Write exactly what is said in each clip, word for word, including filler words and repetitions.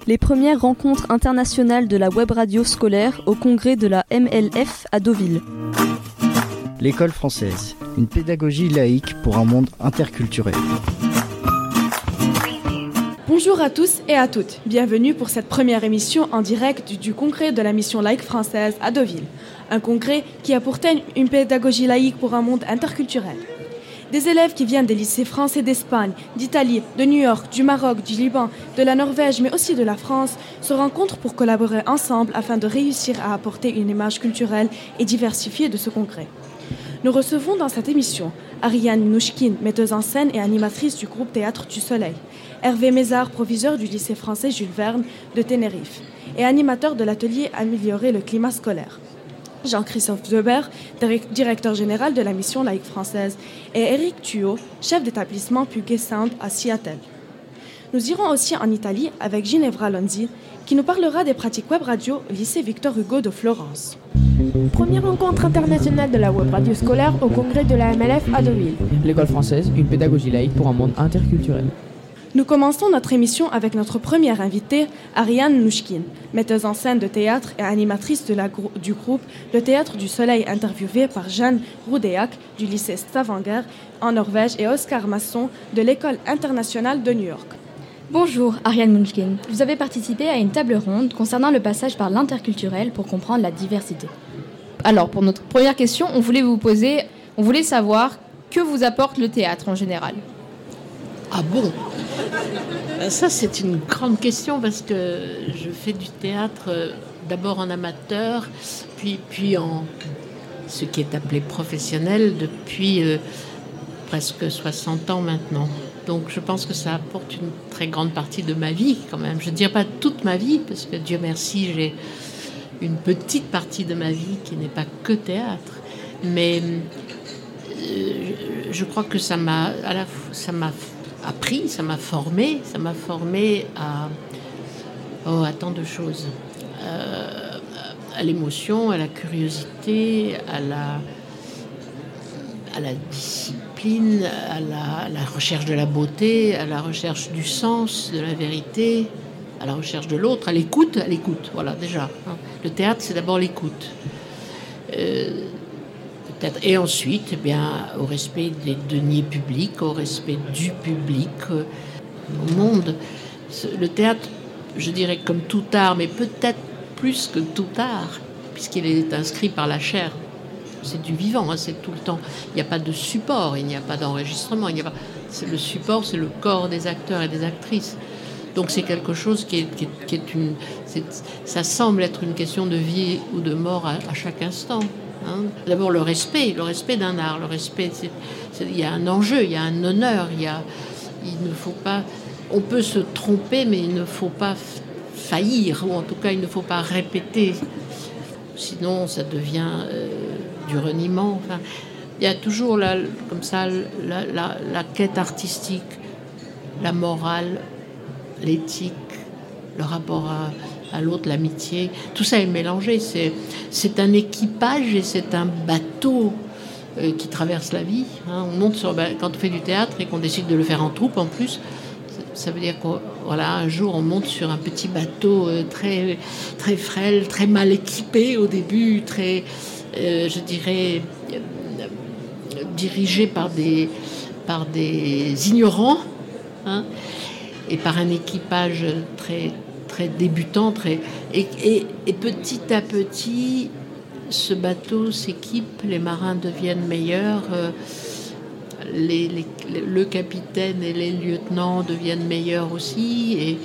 Les premières rencontres internationales de la web radio scolaire au congrès de la M L F à Deauville. L'école française, une pédagogie laïque pour un monde interculturel. Bonjour à tous et à toutes, bienvenue pour cette première émission en direct du, du congrès de la mission laïque française à Deauville. Un congrès qui a pour thème une pédagogie laïque pour un monde interculturel. Des élèves qui viennent des lycées français d'Espagne, d'Italie, de New York, du Maroc, du Liban, de la Norvège, mais aussi de la France, se rencontrent pour collaborer ensemble afin de réussir à apporter une image culturelle et diversifiée de ce congrès. Nous recevons dans cette émission Ariane Mnouchkine, metteuse en scène et animatrice du groupe Théâtre du Soleil, Hervé Mézard, proviseur du lycée français Jules Verne de Tenerife et animateur de l'atelier Améliorer le climat scolaire, Jean-Christophe Deber, directeur général de la mission laïque française, et Eric Thuot, chef d'établissement Puget Sound à Seattle. Nous irons aussi en Italie avec Ginevra Lonzi, qui nous parlera des pratiques web radio au lycée Victor Hugo de Florence. Première rencontre internationale de la web radio scolaire au congrès de la M L F à Deauville. L'école française, une pédagogie laïque pour un monde interculturel. Nous commençons notre émission avec notre première invitée, Ariane Mnouchkine, metteuse en scène de théâtre et animatrice de la, du groupe Le Théâtre du Soleil, interviewée par Jeanne Roudéac du lycée Stavanger en Norvège et Oscar Masson de l'École internationale de New York. Bonjour Ariane Mnouchkine, vous avez participé à une table ronde concernant le passage par l'interculturel pour comprendre la diversité. Alors pour notre première question, on voulait vous poser, on voulait savoir que vous apporte le théâtre en général. Ah bon ? Ça, c'est une grande question parce que je fais du théâtre d'abord en amateur, puis, puis en ce qui est appelé professionnel depuis euh, presque soixante ans maintenant. Donc je pense que ça apporte une très grande partie de ma vie quand même. Je ne dirais pas toute ma vie parce que Dieu merci, j'ai une petite partie de ma vie qui n'est pas que théâtre. Mais euh, je crois que ça m'a, à la, ça m'a appris, ça m'a formé, ça m'a formé à, oh, à tant de choses, euh, à l'émotion, à la curiosité, à la, à la discipline, à la, à la recherche de la beauté, à la recherche du sens, de la vérité, à la recherche de l'autre, à l'écoute, à l'écoute, voilà déjà. Hein. Le théâtre, c'est d'abord l'écoute. Euh, Et ensuite, eh bien, au respect des deniers publics, au respect du public, euh, au monde. Le théâtre, je dirais comme tout art, mais peut-être plus que tout art, puisqu'il est inscrit par la chair. C'est du vivant, hein, c'est tout le temps. Il n'y a pas de support, il n'y a pas d'enregistrement. Il n'y a pas... c'est le support, c'est le corps des acteurs et des actrices. Donc c'est quelque chose qui est, qui est, qui est une... C'est, ça semble être une question de vie ou de mort à, à chaque instant. Hein. D'abord le respect, le respect d'un art, le respect, c'est, c'est, il y a un enjeu, il y a un honneur, il y a, il ne faut pas, on peut se tromper, mais il ne faut pas faillir, ou en tout cas il ne faut pas répéter, sinon ça devient euh, du reniement. Enfin, il y a toujours la, comme ça la, la, la quête artistique, la morale, l'éthique, le rapport à à l'autre, l'amitié, tout ça est mélangé. C'est, c'est un équipage et c'est un bateau euh, qui traverse la vie. Hein. On monte sur, ben, quand on fait du théâtre et qu'on décide de le faire en troupe en plus, ça veut dire qu'un voilà, un jour on monte sur un petit bateau euh, très, très frêle, très mal équipé au début, très, euh, je dirais, euh, dirigé par des, par des ignorants, hein, et par un équipage très très débutant, très... Et, et, et petit à petit, ce bateau s'équipe, les marins deviennent meilleurs, euh, les, les, le capitaine et les lieutenants deviennent meilleurs aussi, et,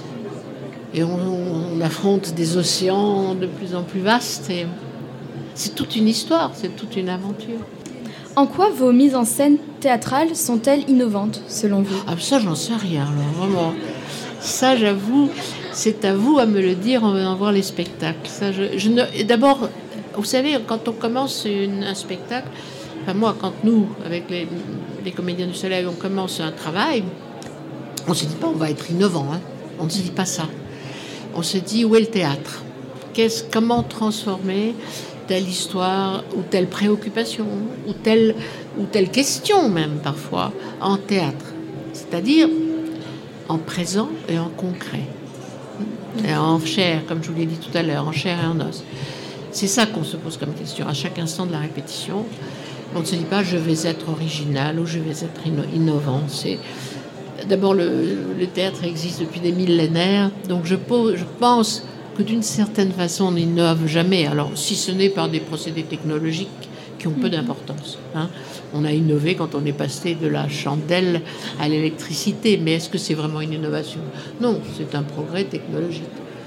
et on, on affronte des océans de plus en plus vastes. Et c'est toute une histoire, c'est toute une aventure. En quoi vos mises en scène théâtrales sont-elles innovantes, selon vous ? Ah, ça, j'en sais rien, alors, vraiment. Ça, j'avoue... C'est à vous à me le dire en venant voir les spectacles. Ça, je, je ne, d'abord, vous savez, quand on commence une, un spectacle, enfin moi, quand nous, avec les, les comédiens du Soleil, on commence un travail, on ne se dit pas on va être innovant, hein. On ne se dit pas ça. On se dit où est le théâtre ? Qu'est-ce, comment transformer telle histoire ou telle préoccupation ou telle, ou telle question même parfois en théâtre ? C'est-à-dire en présent et en concret. et en chair, comme je vous l'ai dit tout à l'heure, en chair et en os. C'est ça qu'on se pose comme question à chaque instant de la répétition. On ne se dit pas je vais être original ou je vais être inno- innovant. C'est... D'abord, le, le théâtre existe depuis des millénaires, donc je, pose, je pense que d'une certaine façon, on n'innove jamais. Alors, si ce n'est par des procédés technologiques qui ont peu d'importance. Hein. On a innové quand on est passé de la chandelle à l'électricité, mais est-ce que c'est vraiment une innovation ? Non, c'est un progrès technologique.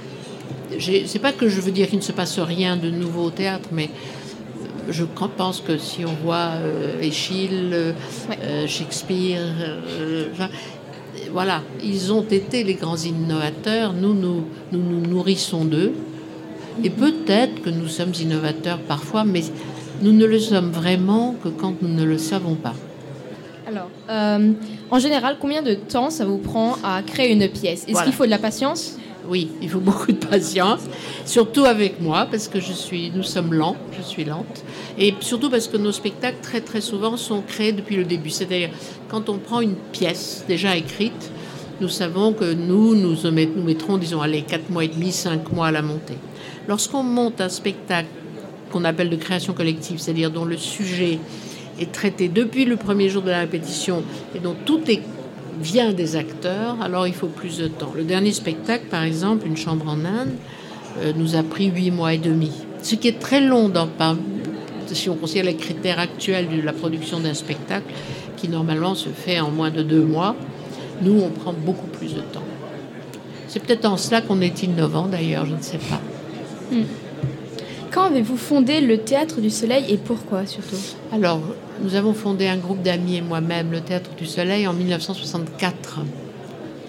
J'ai, c'est pas que je veux dire qu'il ne se passe rien de nouveau au théâtre, mais je pense que si on voit euh, Échille, euh, ouais. Shakespeare, euh, enfin, voilà, ils ont été les grands innovateurs. Nous nous, nous nous nourrissons d'eux. Et peut-être que nous sommes innovateurs parfois, mais nous ne le sommes vraiment que quand nous ne le savons pas. Alors, euh, en général, combien de temps ça vous prend à créer une pièce ? Est-ce voilà. qu'il faut de la patience ? Oui, il faut beaucoup de patience, surtout avec moi, parce que je suis, nous sommes lents, je suis lente, et surtout parce que nos spectacles, très très souvent, sont créés depuis le début. C'est-à-dire, quand on prend une pièce déjà écrite, nous savons que nous, nous, nous mettrons, disons, allez, quatre mois et demi, cinq mois à la monter. Lorsqu'on monte un spectacle qu'on appelle de création collective, c'est-à-dire dont le sujet est traité depuis le premier jour de la répétition, et dont tout est vient des acteurs, alors il faut plus de temps. Le dernier spectacle, par exemple, Une chambre en Inde, euh, nous a pris huit mois et demi. Ce qui est très long dans, par, si on considère les critères actuels de la production d'un spectacle, qui normalement se fait en moins de deux mois. Nous, on prend beaucoup plus de temps. C'est peut-être en cela qu'on est innovant, d'ailleurs, je ne sais pas. Hmm. Quand avez-vous fondé le Théâtre du Soleil et pourquoi, surtout ? Alors, nous avons fondé un groupe d'amis et moi-même, le Théâtre du Soleil, en dix-neuf cent soixante-quatre. Hein ?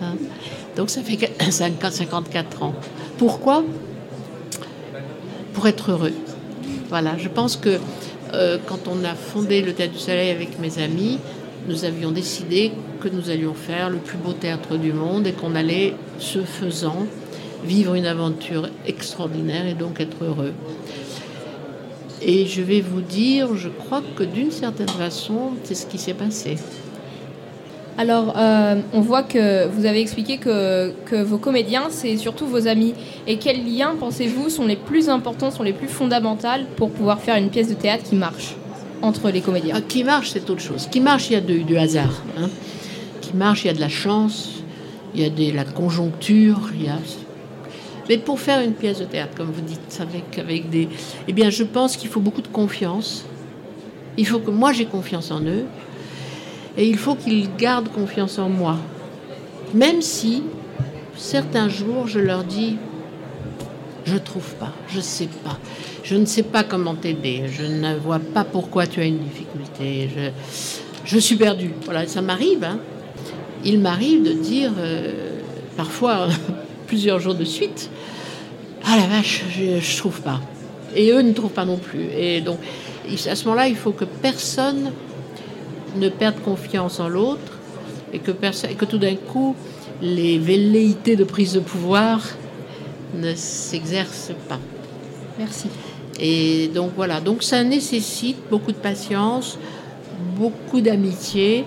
Donc, ça fait cinquante-quatre ans. Pourquoi ? Pour être heureux. Voilà, je pense que euh, quand on a fondé le Théâtre du Soleil avec mes amis, nous avions décidé que nous allions faire le plus beau théâtre du monde et qu'on allait, ce faisant, vivre une aventure extraordinaire et donc être heureux. Et je vais vous dire, je crois que d'une certaine façon, c'est ce qui s'est passé. Alors, euh, on voit que vous avez expliqué que, que vos comédiens, c'est surtout vos amis. Et quels liens, pensez-vous, sont les plus importants, sont les plus fondamentaux pour pouvoir faire une pièce de théâtre qui marche entre les comédiens ? Ah, qui marche, c'est autre chose. Qui marche, il y a de, du hasard. Hein. Qui marche, il y a de la chance, il y a de la conjoncture, il y a... Mais pour faire une pièce de théâtre, comme vous dites, avec, avec des... Eh bien, je pense qu'il faut beaucoup de confiance. Il faut que moi, j'ai confiance en eux. Et il faut qu'ils gardent confiance en moi. Même si, certains jours, je leur dis, je ne trouve pas, je ne sais pas. Je ne sais pas comment t'aider. Je ne vois pas pourquoi tu as une difficulté. Je, je suis perdue. Voilà, ça m'arrive. Hein. Il m'arrive de dire, euh, parfois... plusieurs jours de suite, ah la vache, je, je trouve pas. Et eux ne trouvent pas non plus. Et donc, à ce moment-là, il faut que personne ne perde confiance en l'autre et que, perso- et que tout d'un coup, les velléités de prise de pouvoir ne s'exercent pas. Merci. Et donc voilà, donc ça nécessite beaucoup de patience, beaucoup d'amitié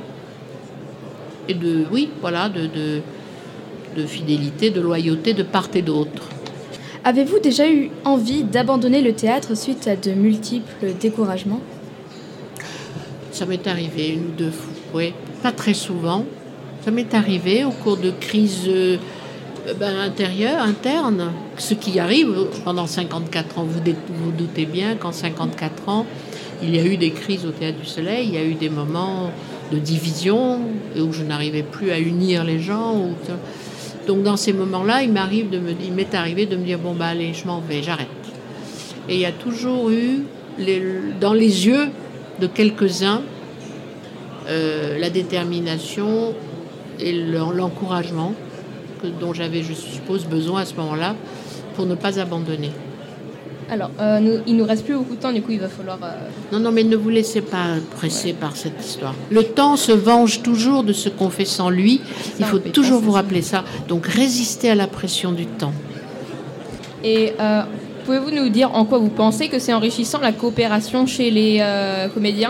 et de, oui, voilà, de... de de fidélité, de loyauté de part et d'autre. Avez-vous déjà eu envie d'abandonner le théâtre suite à de multiples découragements ? Ça m'est arrivé une ou deux fois, oui, pas très souvent. Ça m'est arrivé au cours de crises euh, ben, intérieures, internes, ce qui arrive pendant cinquante-quatre ans. Vous vous doutez bien qu'en cinquante-quatre ans, il y a eu des crises au Théâtre du Soleil, il y a eu des moments de division où je n'arrivais plus à unir les gens. Où... Donc dans ces moments-là, il m'arrive de me, il m'est arrivé de me dire bon bah allez, je m'en vais, j'arrête. Et il y a toujours eu les, dans les yeux de quelques-uns euh, la détermination et l'encouragement que, dont j'avais, je suppose, besoin à ce moment-là pour ne pas abandonner. Alors, euh, nous, il ne nous reste plus beaucoup de temps, du coup il va falloir... Euh... Non, non, mais ne vous laissez pas presser ouais. par cette histoire. Le temps se venge toujours de ce qu'on fait sans lui. Il faut toujours vous rappeler ça. Donc, résistez à la pression du temps. Et euh, pouvez-vous nous dire en quoi vous pensez que c'est enrichissant la coopération chez les euh, comédiens ?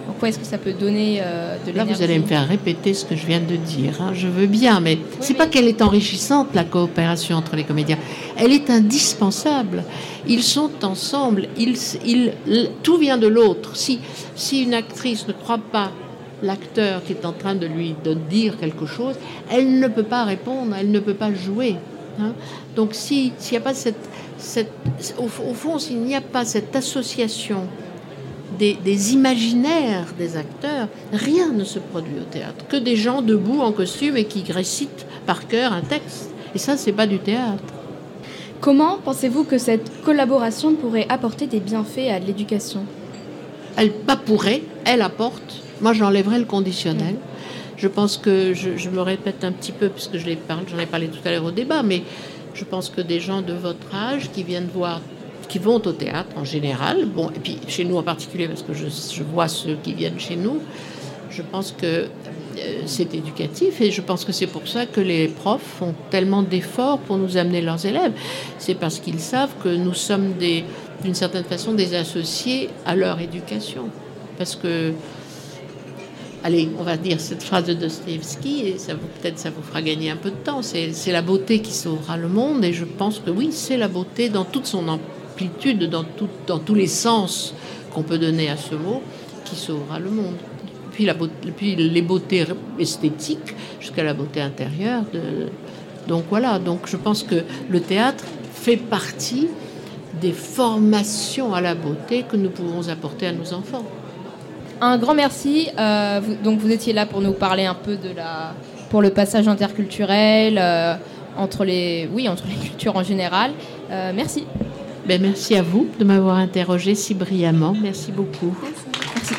En quoi est-ce que ça peut donner euh, de l'énergie ? Là, vous allez me faire répéter ce que je viens de dire. Hein. Je veux bien, mais oui, c'est mais... pas qu'elle est enrichissante, la coopération entre les comédiens. Elle est indispensable. Ils sont ensemble. Ils, ils, tout vient de l'autre. Si, si une actrice ne croit pas l'acteur qui est en train de lui de dire quelque chose, elle ne peut pas répondre, elle ne peut pas jouer. Hein. Donc, si, s'il n'y a pas cette, cette au, au fond, s'il n'y a pas cette association Des, des imaginaires des acteurs, rien ne se produit au théâtre. Que des gens debout en costume et qui récitent par cœur un texte. Et ça, c'est pas du théâtre. Comment pensez-vous que cette collaboration pourrait apporter des bienfaits à l'éducation ? Elle pas pourrait, elle apporte. Moi, j'enlèverais le conditionnel. Je pense que, je, je me répète un petit peu, puisque je l'ai parlé, j'en ai parlé tout à l'heure au débat, mais je pense que des gens de votre âge qui viennent voir qui vont au théâtre en général, bon, et puis chez nous en particulier, parce que je, je vois ceux qui viennent chez nous, je pense que euh, c'est éducatif et je pense que c'est pour ça que les profs font tellement d'efforts pour nous amener leurs élèves. C'est parce qu'ils savent que nous sommes des, d'une certaine façon des associés à leur éducation. Parce que, allez, on va dire cette phrase de Dostoïevski, et ça vous, peut-être ça vous fera gagner un peu de temps, c'est, c'est la beauté qui sauvera le monde, et je pense que oui, c'est la beauté dans toute son amplitude, dans, tout, dans tous les sens qu'on peut donner à ce mot, qui sauvera le monde. Puis, la beauté, puis les beautés esthétiques jusqu'à la beauté intérieure. De, donc voilà, donc je pense que le théâtre fait partie des formations à la beauté que nous pouvons apporter à nos enfants. Un grand merci. Euh, vous, donc vous étiez là pour nous parler un peu de la, pour le passage interculturel euh, entre les, oui, entre les cultures en général. Euh, merci. Ben merci à vous de m'avoir interrogé si brillamment. Merci beaucoup. Merci.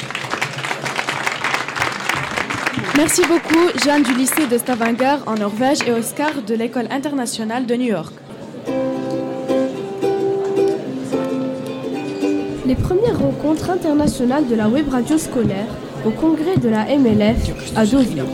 Merci beaucoup, Jeanne du lycée de Stavanger en Norvège et Oscar de l'école internationale de New York. Les premières rencontres internationales de la web radio scolaire au congrès de la M L F à Deauville.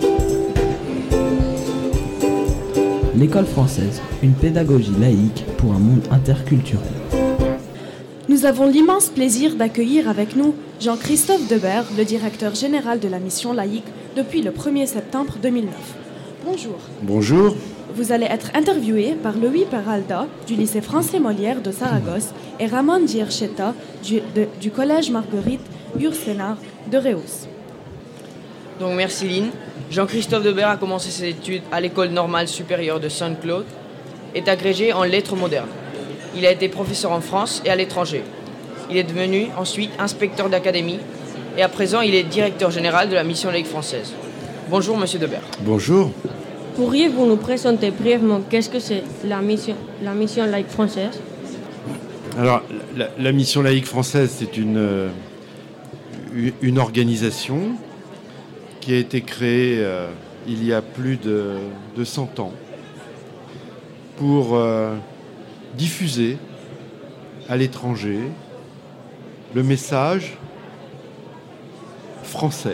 L'école française, une pédagogie laïque pour un monde interculturel. Nous avons l'immense plaisir d'accueillir avec nous Jean-Christophe Debert, le directeur général de la mission laïque depuis le premier septembre deux mille neuf. Bonjour. Bonjour. Vous allez être interviewé par Louis Peralta du lycée français Molière de Saragosse et Ramon Gierchetta du, de, du collège Marguerite Yourcenar de Reus. Donc merci Lynn. Jean-Christophe Debert a commencé ses études à l'école normale supérieure de Saint-Claude, est agrégé en lettres modernes. Il a été professeur en France et à l'étranger. Il est devenu ensuite inspecteur d'académie et à présent il est directeur général de la mission laïque française. Bonjour Monsieur Debert. Bonjour. Pourriez-vous nous présenter brièvement qu'est-ce que c'est la mission, la mission laïque française ? Alors, la, la mission laïque française, c'est une, une organisation qui a été créée euh, il y a plus de, de cent ans pour euh, diffuser à l'étranger le message français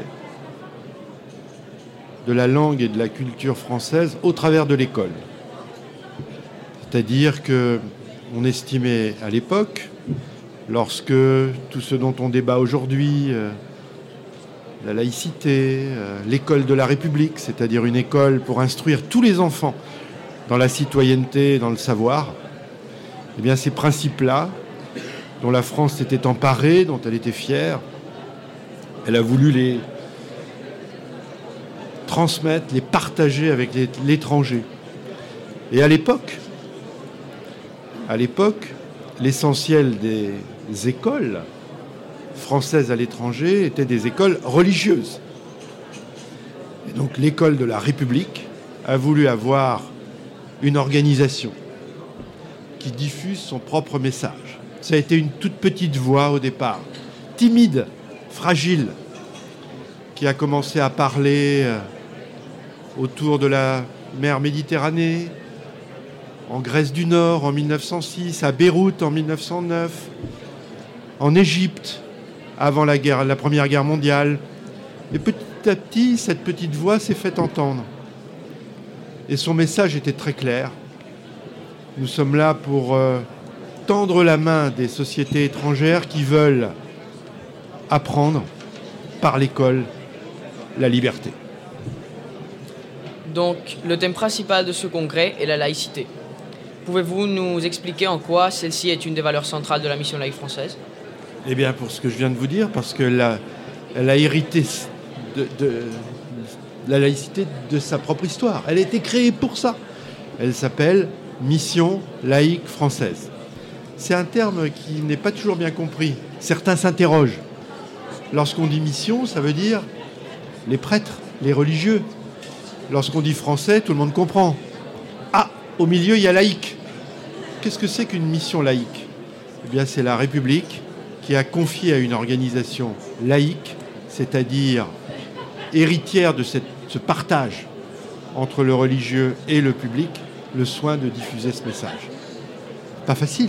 de la langue et de la culture française au travers de l'école. C'est-à-dire qu'on estimait à l'époque, lorsque tout ce dont on débat aujourd'hui, euh, la laïcité, euh, l'école de la République, c'est-à-dire une école pour instruire tous les enfants dans la citoyenneté et dans le savoir, eh bien ces principes-là, dont la France s'était emparée, dont elle était fière, elle a voulu les transmettre, les partager avec les, l'étranger. Et à l'époque, à l'époque, l'essentiel des écoles françaises à l'étranger étaient des écoles religieuses. Et donc l'école de la République a voulu avoir une organisation qui diffuse son propre message. Ça a été une toute petite voix au départ, timide, fragile, qui a commencé à parler autour de la mer Méditerranée, en Grèce du Nord en mille neuf cent six, à Beyrouth en mille neuf cent neuf, en Égypte avant la, guerre, la Première Guerre mondiale. Et petit à petit, cette petite voix s'est faite entendre. Et son message était très clair. Nous sommes là pour euh, tendre la main des sociétés étrangères qui veulent apprendre, par l'école la liberté. Donc, le thème principal de ce congrès est la laïcité. Pouvez-vous nous expliquer en quoi celle-ci est une des valeurs centrales de la mission laïque française ? Eh bien, pour ce que je viens de vous dire, parce qu'elle a, elle a hérité de, de la laïcité de sa propre histoire. Elle a été créée pour ça. Elle s'appelle Mission laïque française. C'est un terme qui n'est pas toujours bien compris. Certains s'interrogent. Lorsqu'on dit mission, ça veut dire les prêtres, les religieux. Lorsqu'on dit français, tout le monde comprend. Ah, au milieu, il y a laïque. Qu'est-ce que c'est qu'une mission laïque ? Eh bien, c'est la République qui a confié à une organisation laïque, c'est-à-dire héritière de cette, ce partage entre le religieux et le public, le soin de diffuser ce message. Pas facile.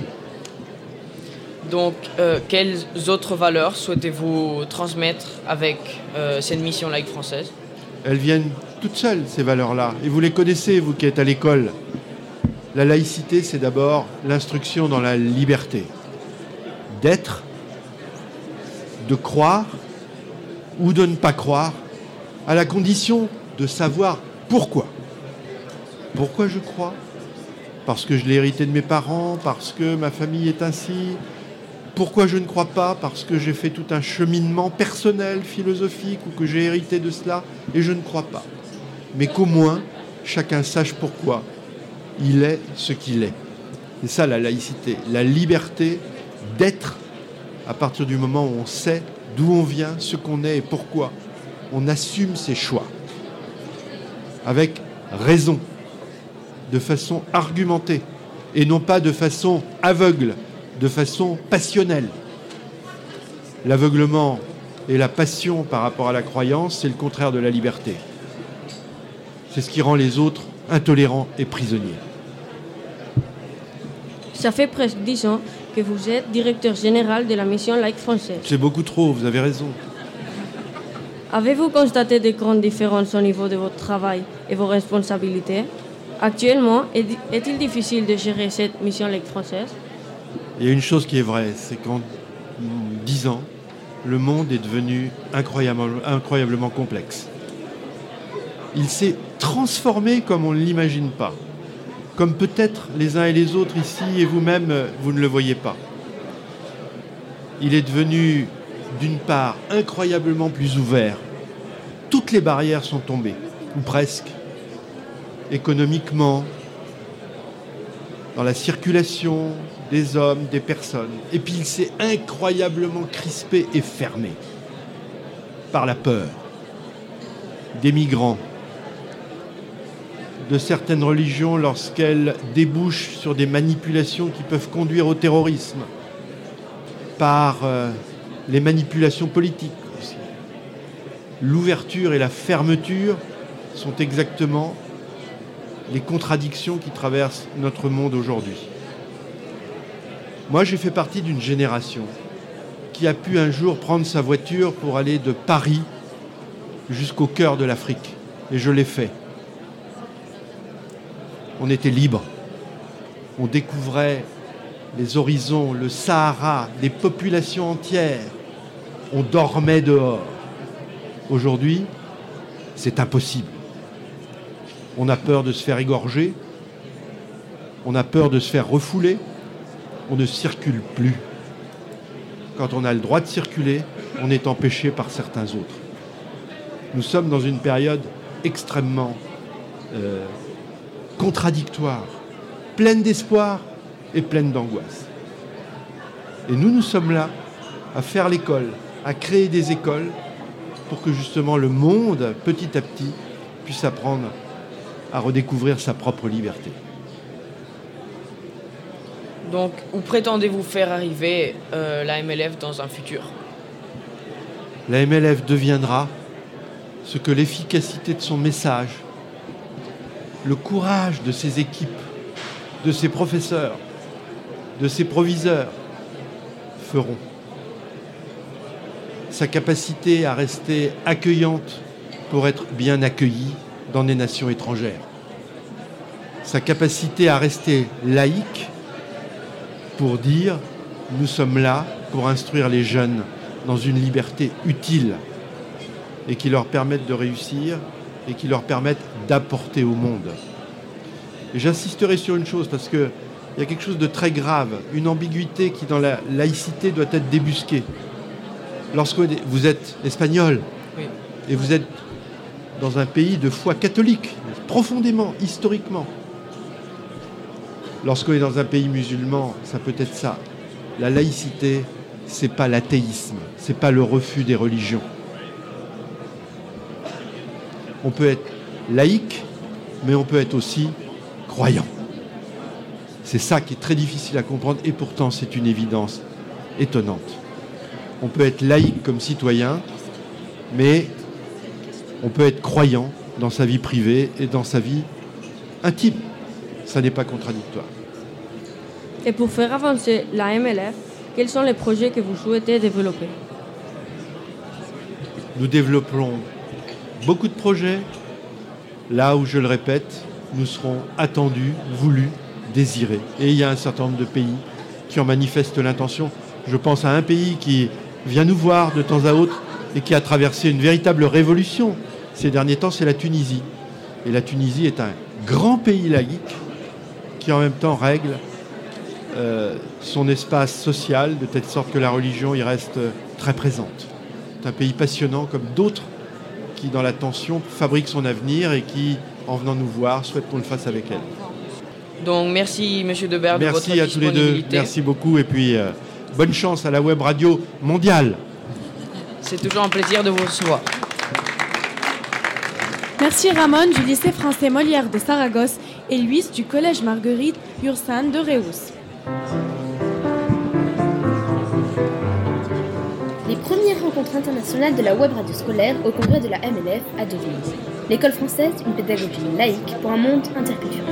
Donc, euh, quelles autres valeurs souhaitez-vous transmettre avec euh, cette mission laïque française ? Elles viennent toutes seules, ces valeurs-là. Et vous les connaissez, vous qui êtes à l'école. La laïcité, c'est d'abord l'instruction dans la liberté. D'être, de croire ou de ne pas croire, à la condition de savoir pourquoi. Pourquoi je crois ? Parce que je l'ai hérité de mes parents, parce que ma famille est ainsi. Pourquoi je ne crois pas ? Parce que j'ai fait tout un cheminement personnel, philosophique, ou que j'ai hérité de cela, et je ne crois pas. Mais qu'au moins, chacun sache pourquoi il est ce qu'il est. C'est ça la laïcité, la liberté d'être à partir du moment où on sait d'où on vient, ce qu'on est et pourquoi. On assume ses choix avec raison, de façon argumentée, et non pas de façon aveugle, de façon passionnelle. L'aveuglement et la passion par rapport à la croyance, c'est le contraire de la liberté. C'est ce qui rend les autres intolérants et prisonniers. Ça fait presque dix ans que vous êtes directeur général de la mission laïque française. C'est beaucoup trop, vous avez raison. Avez-vous constaté de grandes différences au niveau de votre travail et vos responsabilités ? Actuellement, est-il difficile de gérer cette mission laïque française ? Il y a une chose qui est vraie, c'est qu'en dix ans, le monde est devenu incroyablement, incroyablement complexe. Il s'est transformé comme on ne l'imagine pas. Comme peut-être les uns et les autres ici, et vous-même, vous ne le voyez pas. Il est devenu, d'une part, incroyablement plus ouvert. Toutes les barrières sont tombées, ou presque. Économiquement, dans la circulation des hommes, des personnes. Et puis il s'est incroyablement crispé et fermé par la peur des migrants, de certaines religions lorsqu'elles débouchent sur des manipulations qui peuvent conduire au terrorisme, par euh, les manipulations politiques aussi. L'ouverture et la fermeture sont exactement les contradictions qui traversent notre monde aujourd'hui. Moi, j'ai fait partie d'une génération qui a pu un jour prendre sa voiture pour aller de Paris jusqu'au cœur de l'Afrique. Et je l'ai fait. On était libre. On découvrait les horizons, le Sahara, des populations entières. On dormait dehors. Aujourd'hui, c'est impossible. On a peur de se faire égorger. On a peur de se faire refouler. On ne circule plus. Quand on a le droit de circuler, on est empêché par certains autres. Nous sommes dans une période extrêmement euh, contradictoire, pleine d'espoir et pleine d'angoisse. Et nous, nous sommes là à faire l'école, à créer des écoles pour que justement le monde, petit à petit, puisse apprendre à redécouvrir sa propre liberté. Donc, où prétendez-vous faire arriver euh, la M L F dans un futur ? La M L F deviendra ce que l'efficacité de son message, le courage de ses équipes, de ses professeurs, de ses proviseurs feront. Sa capacité à rester accueillante pour être bien accueillie dans des nations étrangères. Sa capacité à rester laïque pour dire « nous sommes là pour instruire les jeunes dans une liberté utile et qui leur permettent de réussir et qui leur permettent d'apporter au monde. Et j'insisterai sur une chose parce qu'il y a quelque chose de très grave, une ambiguïté qui dans la laïcité doit être débusquée. Lorsque vous êtes espagnol oui. et vous êtes dans un pays de foi catholique, profondément, historiquement, lorsqu'on est dans un pays musulman, ça peut être ça. La laïcité, c'est pas l'athéisme, c'est pas le refus des religions. On peut être laïque, mais on peut être aussi croyant. C'est ça qui est très difficile à comprendre et pourtant c'est une évidence étonnante. On peut être laïque comme citoyen, mais on peut être croyant dans sa vie privée et dans sa vie intime. Ça n'est pas contradictoire. Et pour faire avancer la M L F, quels sont les projets que vous souhaitez développer? Nous développons beaucoup de projets. Là où, je le répète, nous serons attendus, voulus, désirés. Et il y a un certain nombre de pays qui en manifestent l'intention. Je pense à un pays qui vient nous voir de temps à autre et qui a traversé une véritable révolution ces derniers temps, c'est la Tunisie. Et la Tunisie est un grand pays laïque qui en même temps règle euh, son espace social de telle sorte que la religion y reste très présente. C'est un pays passionnant comme d'autres qui, dans la tension, fabrique son avenir et qui, en venant nous voir, souhaite qu'on le fasse avec elle. Donc merci M. Debert de votre disponibilité. Merci à tous les deux, merci beaucoup et puis euh, bonne chance à la web radio mondiale. C'est toujours un plaisir de vous recevoir. Merci Ramon du lycée français Molière de Saragosse et Luis du collège Marguerite Yourcenar de Reus. Les premières rencontres internationales de la web radio scolaire au congrès de la M L F à Deauville. L'école française, une pédagogie laïque pour un monde interculturel.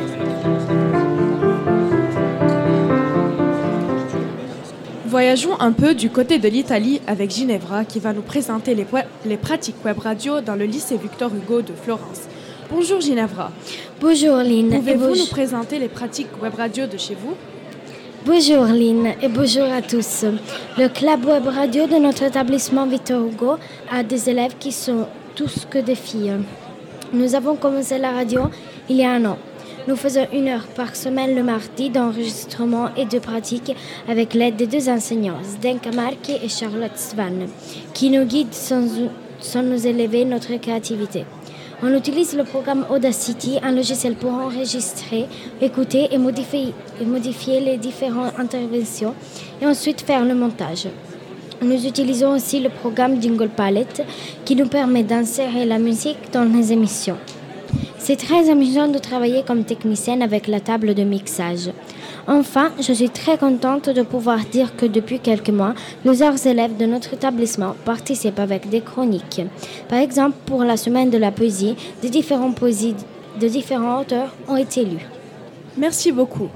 Voyageons un peu du côté de l'Italie avec Ginevra qui va nous présenter les, web, les pratiques web radio dans le lycée Victor Hugo de Florence. Bonjour Ginevra. Bonjour Lynn. Pouvez-vous bonjour. nous présenter les pratiques web radio de chez vous? Bonjour Lynn et bonjour à tous. Le club web radio de notre établissement Victor Hugo a des élèves qui sont tous que des filles. Nous avons commencé la radio il y a un an. Nous faisons une heure par semaine le mardi d'enregistrement et de pratique avec l'aide de deux enseignants, Zdenka Marki et Charlotte Svan, qui nous guident sans, sans nous élever notre créativité. On utilise le programme Audacity, un logiciel pour enregistrer, écouter et modifier, et modifier les différentes interventions et ensuite faire le montage. Nous utilisons aussi le programme Jingle Palette qui nous permet d'insérer la musique dans les émissions. C'est très amusant de travailler comme technicienne avec la table de mixage. Enfin, je suis très contente de pouvoir dire que depuis quelques mois, plusieurs élèves de notre établissement participent avec des chroniques. Par exemple, pour la semaine de la poésie, des différentes poésies de différents auteurs ont été lues. Merci beaucoup.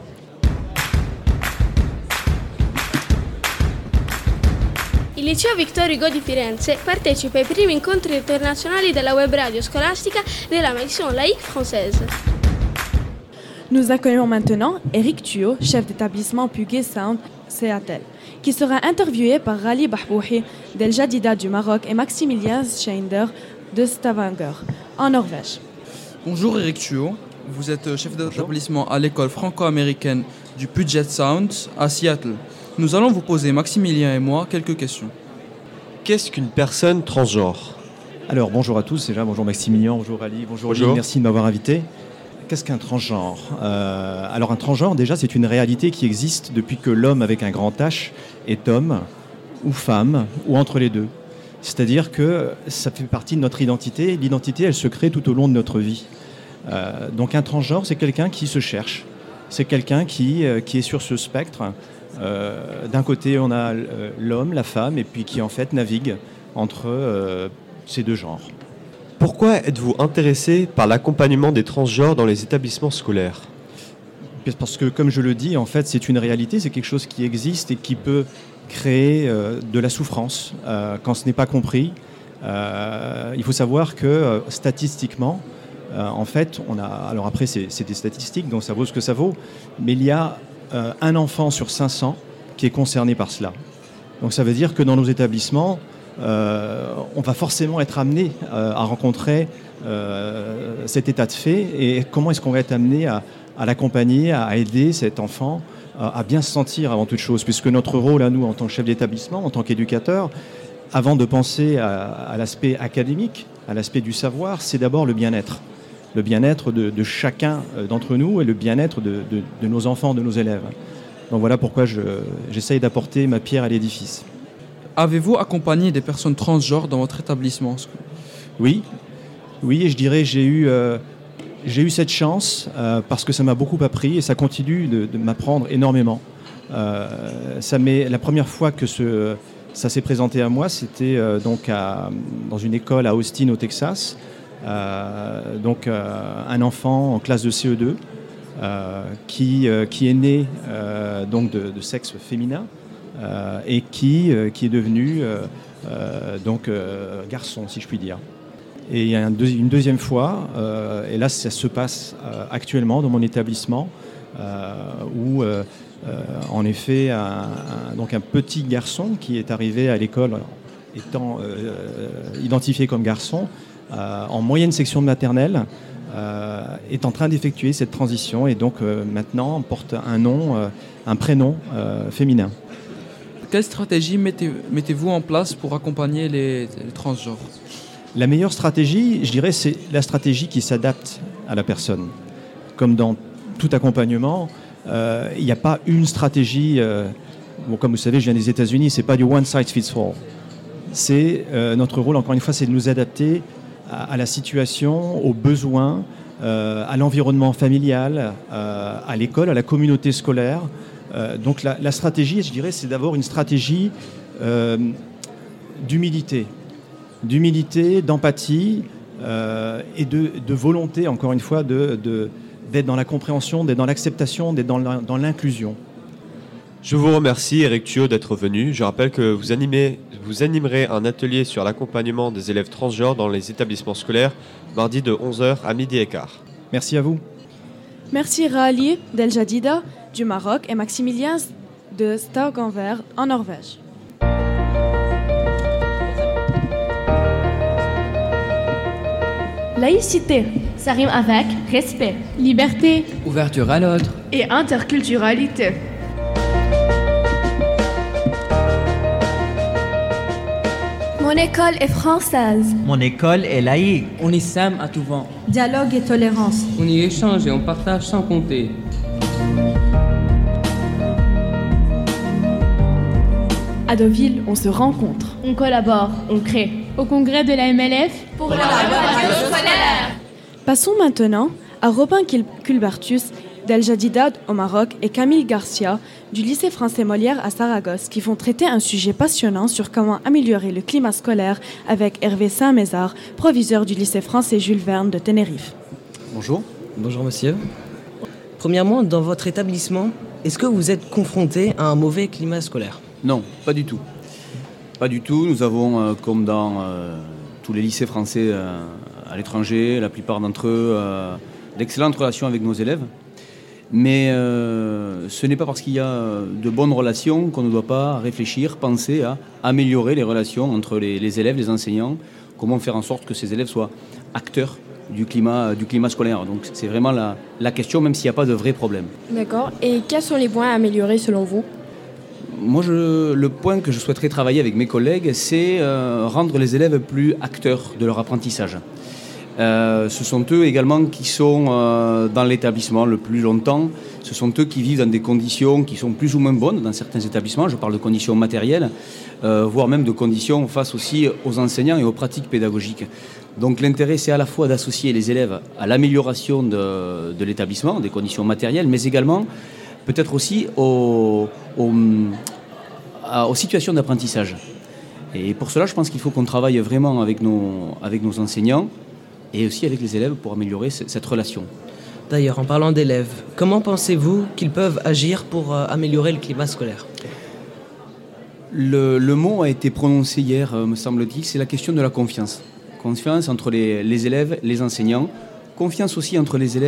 Il liceo Victor Hugo di Firenze partecipa ai primi incontri internazionali della web radio scolastica della mission laïque française. Nous accueillons maintenant Eric Thuot, chef d'établissement Puget Sound Seattle, qui sera interviewé par Rali Bahbouhi d'El Jadida du Maroc et Maximilien Scheinder de Stavanger, en Norvège. Bonjour Eric Thuot, vous êtes chef d'établissement à l'école franco-américaine du Puget Sound à Seattle. Nous allons vous poser, Maximilien et moi, quelques questions. Qu'est-ce qu'une personne transgenre ? Alors, bonjour à tous, déjà, bonjour Maximilien, bonjour Ali, bonjour Ali, merci de m'avoir invité. Qu'est-ce qu'un transgenre ? euh, Alors, un transgenre, déjà, c'est une réalité qui existe depuis que l'homme avec un grand H est homme ou femme ou entre les deux. C'est-à-dire que ça fait partie de notre identité. L'identité, elle se crée tout au long de notre vie. Euh, donc, un transgenre, c'est quelqu'un qui se cherche. C'est quelqu'un qui, euh, qui est sur ce spectre. Euh, d'un côté, on a euh, l'homme, la femme, et puis qui en fait navigue entre euh, ces deux genres. Pourquoi êtes-vous intéressé par l'accompagnement des transgenres dans les établissements scolaires ? Parce que, comme je le dis, en fait, c'est une réalité, c'est quelque chose qui existe et qui peut créer euh, de la souffrance euh, quand ce n'est pas compris. Euh, il faut savoir que euh, statistiquement, euh, en fait, on a. Alors après, c'est, c'est des statistiques, donc ça vaut ce que ça vaut, mais il y a Euh, un enfant sur cinq cents qui est concerné par cela. Donc ça veut dire que dans nos établissements, euh, on va forcément être amené euh, à rencontrer euh, cet état de fait, et comment est-ce qu'on va être amené à, à l'accompagner, à aider cet enfant à bien se sentir avant toute chose, puisque notre rôle à nous en tant que chef d'établissement, en tant qu'éducateur, avant de penser à, à l'aspect académique, à l'aspect du savoir, c'est d'abord le bien-être. Le bien-être de, de chacun d'entre nous et le bien-être de, de, de nos enfants, de nos élèves. Donc voilà pourquoi je, j'essaye d'apporter ma pierre à l'édifice. Avez-vous accompagné des personnes transgenres dans votre établissement ? Oui, oui, et je dirais j'ai eu... Euh, J'ai eu cette chance euh, parce que ça m'a beaucoup appris et ça continue de, de m'apprendre énormément. Euh, ça m'est, la première fois que ce, ça s'est présenté à moi, c'était euh, donc à, dans une école à Austin, au Texas. Euh, donc euh, un enfant en classe de C E deux euh, qui, euh, qui est né euh, donc de, de sexe féminin euh, et qui, euh, qui est devenu euh, euh, donc, euh, garçon, si je puis dire. Et un deux, une deuxième fois, euh, et là ça se passe euh, actuellement dans mon établissement, euh, où euh, euh, en effet un, un, donc un petit garçon qui est arrivé à l'école étant euh, identifié comme garçon, euh, en moyenne section de maternelle, euh, est en train d'effectuer cette transition et donc euh, maintenant porte un nom, euh, un prénom euh, féminin. Quelle stratégie mettez, mettez-vous en place pour accompagner les, les transgenres ? La meilleure stratégie, je dirais, c'est la stratégie qui s'adapte à la personne. Comme dans tout accompagnement, euh, il n'y a pas une stratégie. Euh, bon, comme vous savez, je viens des États-Unis, c'est pas du one size fits all. C'est euh, notre rôle, encore une fois, c'est de nous adapter à, à la situation, aux besoins, euh, à l'environnement familial, euh, à l'école, à la communauté scolaire. Euh, donc la, la stratégie, je dirais, c'est d'avoir une stratégie euh, d'humilité. d'humilité, d'empathie euh, et de, de volonté, encore une fois, de, de, d'être dans la compréhension, d'être dans l'acceptation, d'être dans, la, dans l'inclusion. Je vous remercie, Eric Thuot, d'être venu. Je rappelle que vous, animez, vous animerez un atelier sur l'accompagnement des élèves transgenres dans les établissements scolaires, mardi de onze heures à midi et quart. Merci à vous. Merci Raali Del Jadida du Maroc et Maximilien de Stavanger en Norvège. Laïcité, ça rime avec respect, liberté, ouverture à l'autre et interculturalité. Mon école est française. Mon école est laïque. On y sème à tout vent. Dialogue et tolérance. On y échange et on partage sans compter. À Deauville, on se rencontre. On collabore, on crée. Au congrès de la M L F pour la radio scolaire. Passons maintenant à Robin Culbertus d'El Jadida au Maroc et Camille Garcia du lycée français Molière à Saragosse qui vont traiter un sujet passionnant sur comment améliorer le climat scolaire avec Hervé Saint-Mézard, proviseur du lycée français Jules Verne de Tenerife. Bonjour. Bonjour monsieur. Premièrement, dans votre établissement, est-ce que vous êtes confronté à un mauvais climat scolaire ? Non, pas du tout. Pas du tout. Nous avons, euh, comme dans euh, tous les lycées français euh, à l'étranger, la plupart d'entre eux, euh, d'excellentes relations avec nos élèves. Mais euh, ce n'est pas parce qu'il y a de bonnes relations qu'on ne doit pas réfléchir, penser à améliorer les relations entre les, les élèves, les enseignants, comment faire en sorte que ces élèves soient acteurs du climat, du climat scolaire. Donc c'est vraiment la, la question, même s'il n'y a pas de vrai problème. D'accord. Et quels sont les points à améliorer selon vous ? Moi, je, le point que je souhaiterais travailler avec mes collègues, c'est euh, rendre les élèves plus acteurs de leur apprentissage. Euh, ce sont eux également qui sont euh, dans l'établissement le plus longtemps. Ce sont eux qui vivent dans des conditions qui sont plus ou moins bonnes dans certains établissements. Je parle de conditions matérielles, euh, voire même de conditions face aussi aux enseignants et aux pratiques pédagogiques. Donc l'intérêt, c'est à la fois d'associer les élèves à l'amélioration de, de l'établissement, des conditions matérielles, mais également peut-être aussi aux, aux, aux situations d'apprentissage. Et pour cela, je pense qu'il faut qu'on travaille vraiment avec nos, avec nos enseignants et aussi avec les élèves pour améliorer c- cette relation. D'ailleurs, en parlant d'élèves, comment pensez-vous qu'ils peuvent agir pour euh, améliorer le climat scolaire ? le, le mot a été prononcé hier, euh, me semble-t-il, c'est la question de la confiance. Confiance entre les, les élèves, les enseignants, confiance aussi entre les élèves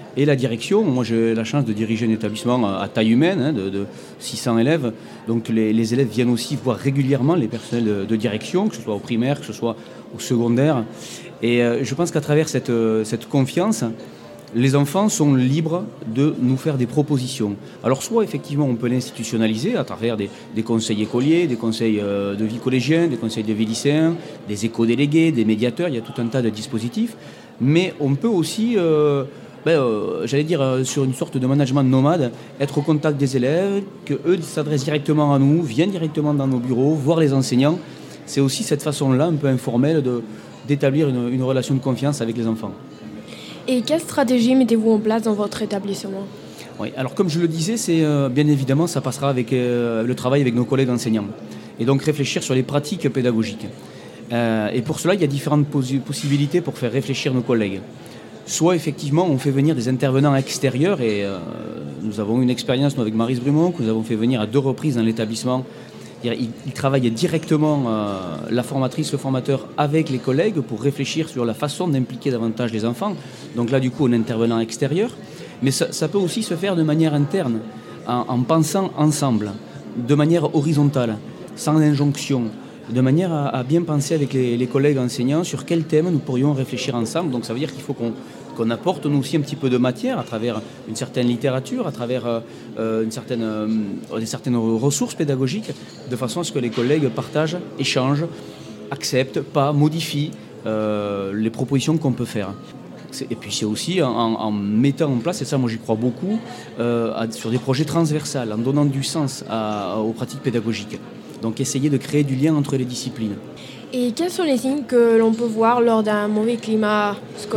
et la direction. Moi, j'ai la chance de diriger un établissement à taille humaine, hein, de, de six cents élèves. Donc les, les élèves viennent aussi voir régulièrement les personnels de, de direction, que ce soit au primaire, que ce soit au secondaire. Et euh, je pense qu'à travers cette, cette confiance, les enfants sont libres de nous faire des propositions. Alors soit effectivement on peut l'institutionnaliser à travers des, des conseils écoliers, des conseils euh, de vie collégiens, des conseils de vie lycéens, des éco-délégués, des médiateurs, il y a tout un tas de dispositifs. Mais on peut aussi, euh, ben, euh, j'allais dire, euh, sur une sorte de management nomade, être au contact des élèves, qu'eux s'adressent directement à nous, viennent directement dans nos bureaux, voir les enseignants. C'est aussi cette façon-là, un peu informelle, de, d'établir une, une relation de confiance avec les enfants. Et quelle stratégie mettez-vous en place dans votre établissement ? Oui, alors comme je le disais, c'est euh, bien évidemment, ça passera avec euh, le travail avec nos collègues enseignants. Et donc réfléchir sur les pratiques pédagogiques. Euh, et pour cela, il y a différentes pos- possibilités pour faire réfléchir nos collègues. Soit effectivement, on fait venir des intervenants extérieurs, et euh, nous avons une expérience nous, avec Maryse Brumont, que nous avons fait venir à deux reprises dans l'établissement. Il, il travaille directement, euh, la formatrice, le formateur, avec les collègues pour réfléchir sur la façon d'impliquer davantage les enfants. Donc là, du coup, un intervenant extérieur. Mais ça, ça peut aussi se faire de manière interne, en, en pensant ensemble, de manière horizontale, sans injonction, de manière à, à bien penser avec les, les collègues enseignants sur quel thème nous pourrions réfléchir ensemble. Donc ça veut dire qu'il faut qu'on, qu'on apporte nous aussi un petit peu de matière à travers une certaine littérature, à travers euh, une certaine, euh, des certaines ressources pédagogiques, de façon à ce que les collègues partagent, échangent, acceptent, pas, modifient euh, les propositions qu'on peut faire. Et puis c'est aussi en, en mettant en place, et ça moi j'y crois beaucoup, euh, à, sur des projets transversaux, en donnant du sens à, aux pratiques pédagogiques. Donc essayer de créer du lien entre les disciplines. Et quels sont les signes que l'on peut voir lors d'un mauvais climat scolaire ?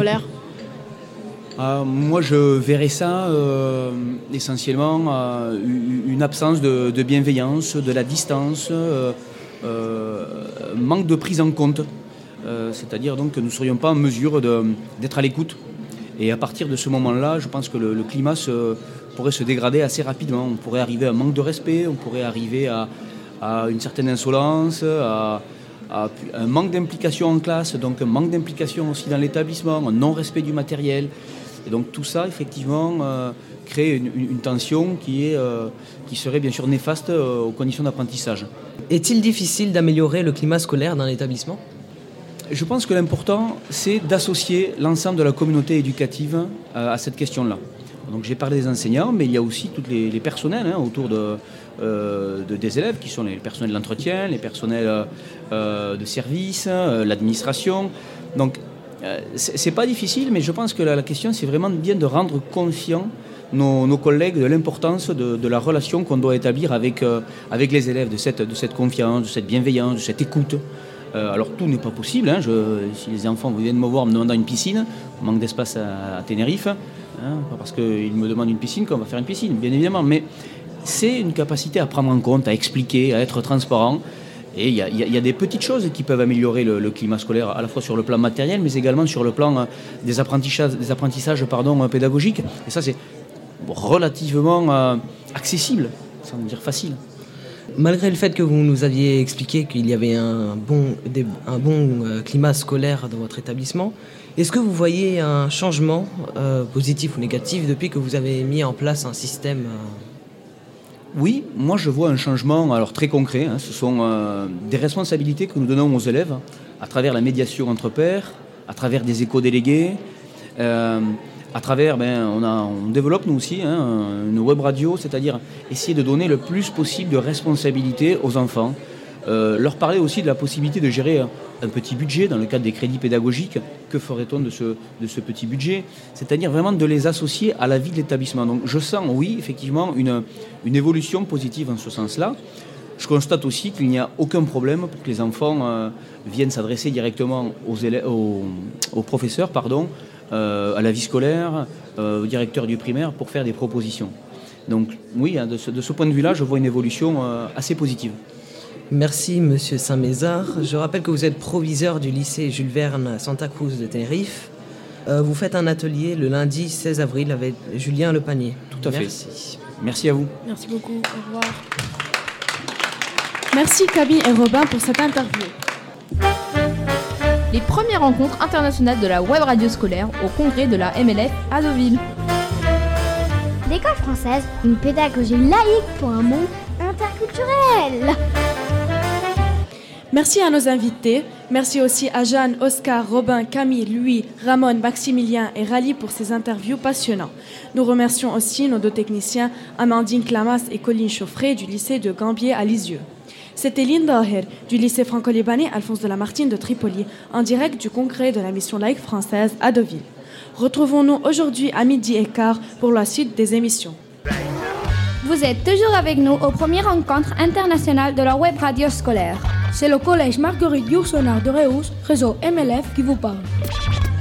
euh, Moi je verrais ça euh, essentiellement euh, une absence de, de bienveillance, de la distance, euh, euh, manque de prise en compte. Euh, c'est-à-dire donc que nous ne serions pas en mesure de, d'être à l'écoute. Et à partir de ce moment-là, je pense que le, le climat se, pourrait se dégrader assez rapidement. On pourrait arriver à un manque de respect, on pourrait arriver à, à une certaine insolence, à, à un manque d'implication en classe, donc un manque d'implication aussi dans l'établissement, un non-respect du matériel. Et donc tout ça, effectivement, euh, crée une, une, une tension qui, est, euh, qui serait bien sûr néfaste euh, aux conditions d'apprentissage. Est-il difficile d'améliorer le climat scolaire dans l'établissement ? Je pense que l'important, c'est d'associer l'ensemble de la communauté éducative à cette question-là. Donc j'ai parlé des enseignants, mais il y a aussi tous les, les personnels hein, autour de, euh, de, des élèves, qui sont les personnels d'entretien, les personnels euh, de service, euh, l'administration. Donc euh, c'est, c'est pas difficile, mais je pense que la, la question, c'est vraiment bien de rendre conscients nos, nos collègues de l'importance de, de la relation qu'on doit établir avec, euh, avec les élèves, de cette, de cette confiance, de cette bienveillance, de cette écoute. Euh, alors tout n'est pas possible, hein. Je, si les enfants viennent me voir en me demandant une piscine, on manque d'espace à, à Tenerife, hein, pas parce qu'ils me demandent une piscine qu'on va faire une piscine, bien évidemment, mais c'est une capacité à prendre en compte, à expliquer, à être transparent, et il y, y, y a des petites choses qui peuvent améliorer le, le climat scolaire, à la fois sur le plan matériel, mais également sur le plan euh, des apprentissages, des apprentissages pardon, euh, pédagogiques, et ça c'est relativement euh, accessible, sans dire facile. Malgré le fait que vous nous aviez expliqué qu'il y avait un bon, des, un bon euh, climat scolaire dans votre établissement, est-ce que vous voyez un changement euh, positif ou négatif depuis que vous avez mis en place un système euh... Oui, moi je vois un changement alors très concret. Hein, ce sont euh, des responsabilités que nous donnons aux élèves à travers la médiation entre pairs, à travers des éco-délégués. Euh, À travers, ben, on, a, on développe nous aussi hein, une web radio, c'est-à-dire essayer de donner le plus possible de responsabilité aux enfants, euh, leur parler aussi de la possibilité de gérer un, un petit budget dans le cadre des crédits pédagogiques. Que ferait-on de ce, de ce petit budget ? C'est-à-dire vraiment de les associer à la vie de l'établissement. Donc je sens, oui, effectivement, une, une évolution positive en ce sens-là. Je constate aussi qu'il n'y a aucun problème pour que les enfants euh, viennent s'adresser directement aux, élèves, aux, aux professeurs, pardon, Euh, à la vie scolaire, euh, au directeur du primaire pour faire des propositions. Donc oui, hein, de, ce, de ce point de vue-là, je vois une évolution euh, assez positive. Merci Monsieur Saint-Mézard. Je rappelle que vous êtes proviseur du lycée Jules Verne Santa Cruz de Tenerife. Euh, vous faites un atelier le lundi seize avril avec Julien Lepanier. Tout à Merci. fait. Merci à vous. Merci beaucoup. Au revoir. Merci Camille et Robin pour cette interview. Les premières rencontres internationales de la web radio scolaire au congrès de la M L F à Deauville. L'école française, une pédagogie laïque pour un monde interculturel. Merci à nos invités. Merci aussi à Jeanne, Oscar, Robin, Camille, Louis, Ramon, Maximilien et Rally pour ces interviews passionnantes. Nous remercions aussi nos deux techniciens, Amandine Clamas et Colline Chauffret du lycée de Gambier à Lisieux. C'était Lynn Daher du lycée franco-libanais Alphonse de Lamartine de Tripoli, en direct du congrès de la mission laïque française à Deauville. Retrouvons-nous aujourd'hui à midi et quart pour la suite des émissions. Vous êtes toujours avec nous aux premières rencontres internationales de la web radio scolaire. C'est le collège Marguerite Yourcenar de Reus, réseau M L F, qui vous parle.